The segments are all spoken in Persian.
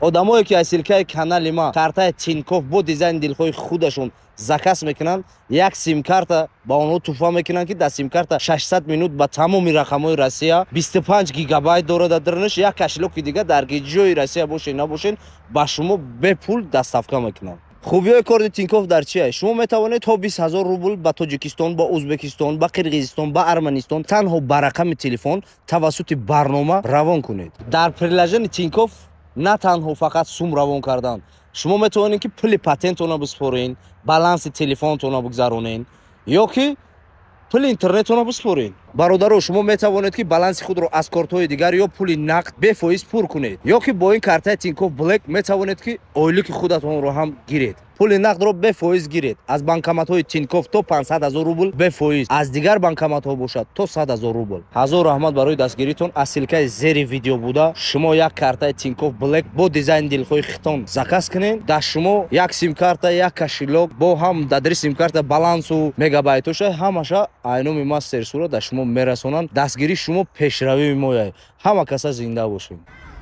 одамое ки аз силкаи канали ма картаи Тинькофф бо дизайни дилхоҳи худашон заказ мекунанд, як сим-карта ба онҳо туҳфа мекунанд ки дар сим-карта 600 минут ба тамоми рақамҳои Россия 25 гигабайт дорад дар дарунаш. Як кошелёки дигар дар ҷои Россия бошед набошед ба шумо бепул дастафка мекунанд. хубиёи корти Тинькофф дар чи аст? Шумо метавонед то 20000 рубл ба Тоҷикистон, ба Ӯзбекистон, ба Қирғизистон, ба Арманистон танҳо ба рақами телефон тавассути барнома равон кунед. Дар приложени Тинькофф на танҳо фақат сум равон кардан, шумо метавонед ки пули патентона биспорен, баланси телефонтона бигзаронен ё ки пули интернетона биспорен. бародаро, шумо метавонед ки баланси худро аз кортҳои дигар ё пули нақд бефоиз пур кунед, ё ки бо ин картаи Тинькофф Black метавонед ки ойлики худатонро ҳам гиред. пули нақдро бефоиз гиред. аз банкоматҳои Тинькофф то 500,000 рубл бефоиз, аз дигар банкоматҳо бошад то 100,000 рубл. ҳазор раҳмат барои дастгиритон. аз силкаи зери видео буда шумо як картаи Тинькофф Black бо дизайни дилхоҳи хитон заказ кунед. дар шумо як сим-карта, як кошелёк бо ҳам дадри сим-карта балансу мегабайтоша ҳамаша айноми мастер сура дар шумо мерасонанд. дастгири шумо пешравии мояд. ҳама каса зинда бошед.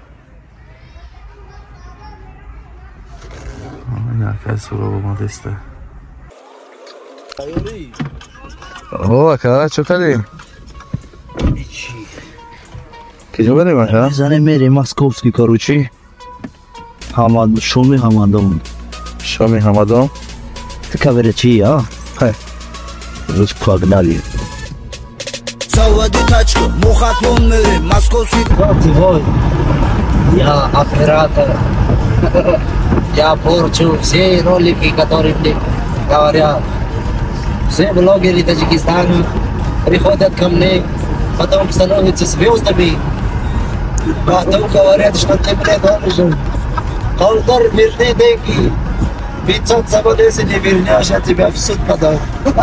Какая суровая модеста. О, какая, что кали? Куда будем, а? Занемери московский, короче. Хамад, Шоми Хамадон. Шоми Хамадон? Ты каверечи, а? Хай. Русь погнали. Заводи тачку, мухат умели, московский. Вой, я оператор. Я порчу все ролики, которые мне говорят. Все блогеры Таджикистана приходят ко мне, потом становятся звездами. Потом говорят, что ты мне должен. Колдар верни деньги. 500 забудешь и не вернешь, я тебя в суд подам.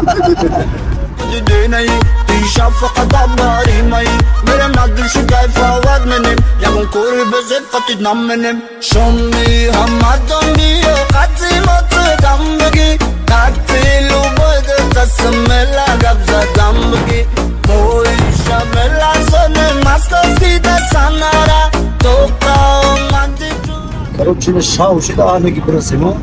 شفق دباري ماي مرم ندل شو كيف فواد منهم يا منكوري بزيد قطي دم منهم شمي همدون بيو قطي مطدم بگي قطي لو بود تسملا قبضة دم بگي موي شملا سنة ماسكوسكي دسانارا توقع ومدي Короче, шауши да аныги просимо.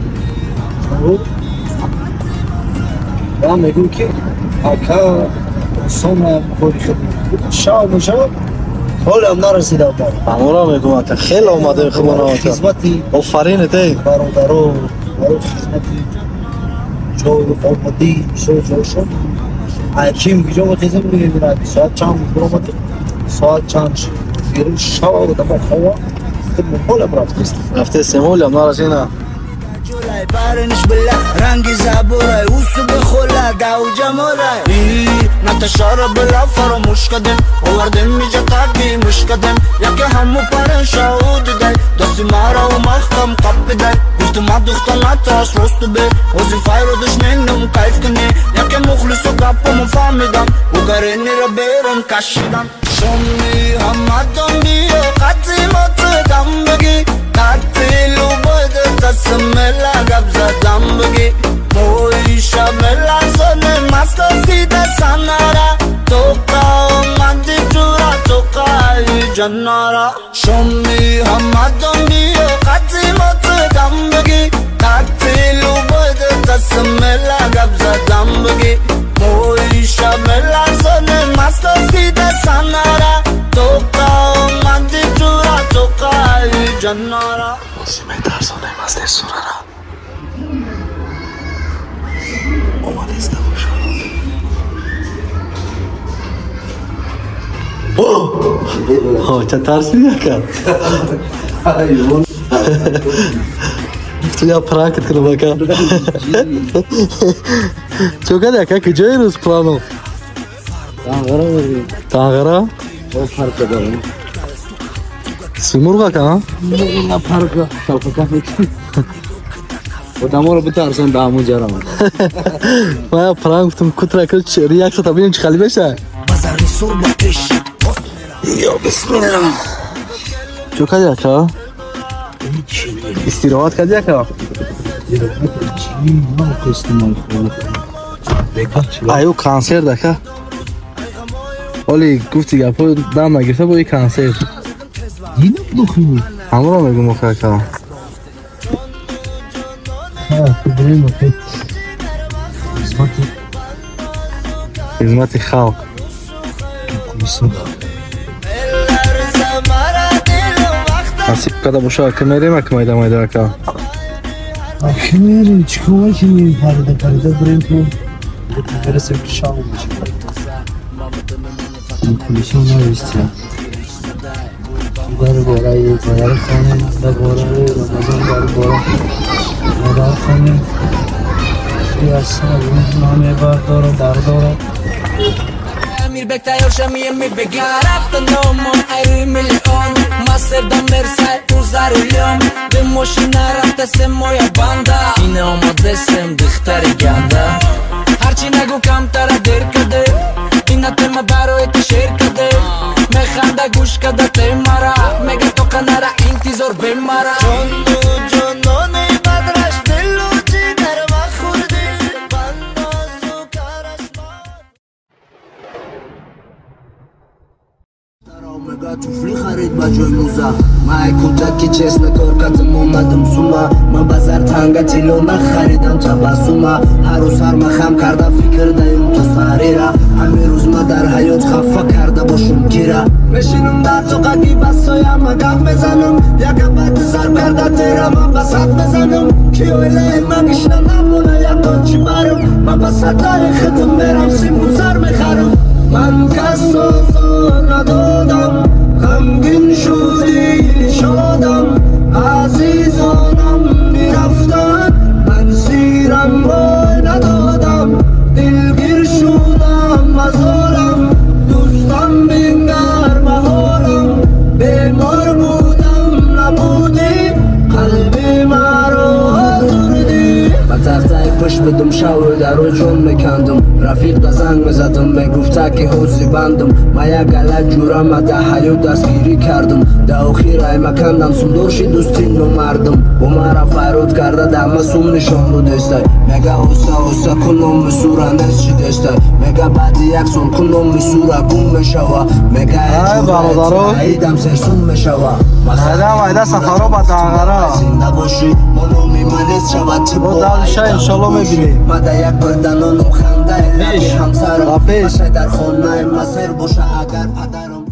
Я мегу ки ака сома хорихи шау муша ҳолам нарасида ба амора мегӯям ка хеле омадаи хубона хизмати офарин ете бародаро барои хизмати ҷои омадӣ шо айчим ҷо хизм мегирад соат чанд бромад соат чанд гиру шава да ба хава ҳолам рафтестем ҳолам нарасина جولای بارنش بلا رنگ زبورای اوسو بخولا داو جمورای نتشارا بلا فراموش کدم آوردم میجا تاکی مش کدم یکی همو پرن شاود دای دستی مارا و محکم قب دای گفتم دختر نتاش رستو به وظیفه رو دشمنم کیف کنی یکی مخلص و گپم فهمیدم و گرینی رو بیرون کشیدم شمی همدان بیو قدیمت دم بگی قتلو بود تسملا قبضة دم بگی موی شملا زنه ماسکوسکی دسانارا توقع مندی جورا توقع جنارا شمی همدان بیو قدیمت دم بگی قتلو بود تسملا قبضة دم بگی موی شملا زنه ماسکوسکی دسانارا توقع مندی جورا توقع جنارا осиме тарзонаи мастер сурара омадеста бош ча тарсида ка ту я пракет кунам ака чо кади ака куҷои рӯз плану танғара парка дорам симурғ ака на парка талқака одаморо битарсон да ҳамон ҷа раванд ман я пранк гуфтам кутрака реаксията бинем чӣ хали мешавад ё бисмилла чо кади ака истироҳат кади ака аю консерт ака ҳоли гуфти гапҳо дам нагирифта бо и консерт همون رو میگم مخیر کردم خدمت خلق نصیب کده باشه که میریم که مایده که آخه میریم چیکار کنیم پریده بریم تو برسیم که شام میشه کلیشان نویستیم در باره خانه در باره رمضان در باره مدار خانه یه اصلا نامه برداره Mir bektayor şamiye mi begar aftanom ay milyon Amsterdam Versailles uzaryum de moshina rafta moja banda ine omodesem dihtari ganda harchi nagu kamtara derkade ina tema baro et sherkade me khanda gush kada te mara mega to kanara intizor be mara jonone badrash dillo jigar va khurdi bandozu karashma Omega tufli xarid ba joy muza mai kuntak ki chesna kor katam omadam suma man bazar tanga tilo na xaridam tabassuma har roz har maham karda fikr dayum to sarira hame roz ma dar hayot xafa karda boshum gira meshinum dar toqagi basoyam gap mezanam yakabat zar karda tera ma basat mezanam ki oyle magishnam namuna yakon chimarum ma basat khatam meram sim guzar mekharum man kasozor nadodam غمگین شدی شادم عزیزانم میرفتن من سیرم وای ندادم دلگیر شدم از حالم دوستم بنگر به حالم بیمار بودم نبودی قلبی مرا آزردی با تختای پشت بدم شو در رو جون میکندم رفیق دا زنگ میزدم میگفت که حوزی بندم ما یک غلط جورم در حیات دستگیری کردم در آخر ای مکندم سودورشی دوستی نمردم با مرا فرود کرده در مسوم نشان رو دستای میگه اوسا کنم بسورا نست چی دستای میگه بعد یک سال کنم بسورا گم میشوا میگه ایدم سرسون میشوا مایده سفرها با داغرا زنده باشی منو میمانست شود تی با دالشه انشالله میبینی مده یک بردنانم خنده لبی همسرم باشه در خونه مسیر باشه اگر پدرم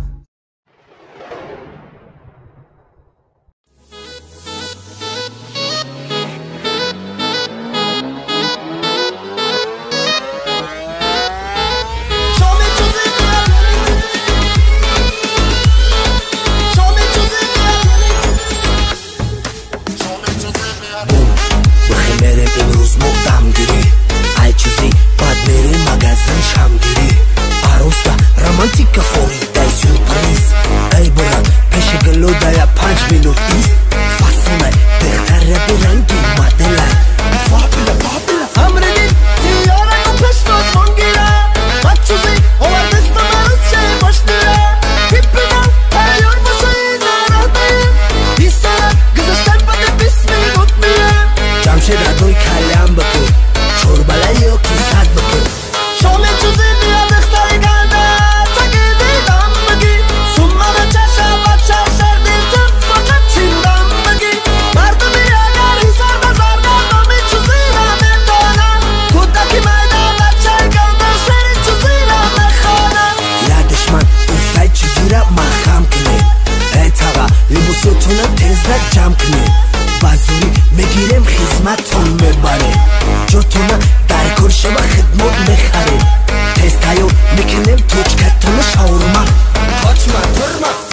Romantika Florida surprise ای بران پیش گلو دایا 5 minut است فاصله بهتر برنگی مدلن فابلا امردی دیاره و پیش راز منگیره بچوزی اوار دستا مرز چه باشنیره تیپیدن پیار باشه این نراداییم ایسانه گذاشتن بده بسمی بود میم جمشه دوی کلیم بکن چورباله یو کی سد بکن شامل چوزی بیا دختری گنده لباساتونم تزد جمع کنه بازوری میگیرم خدمتتون میبره جاتونم در کرشه و خدمات میخره تستایو میکنم توچکتون شاورما تاچما ترما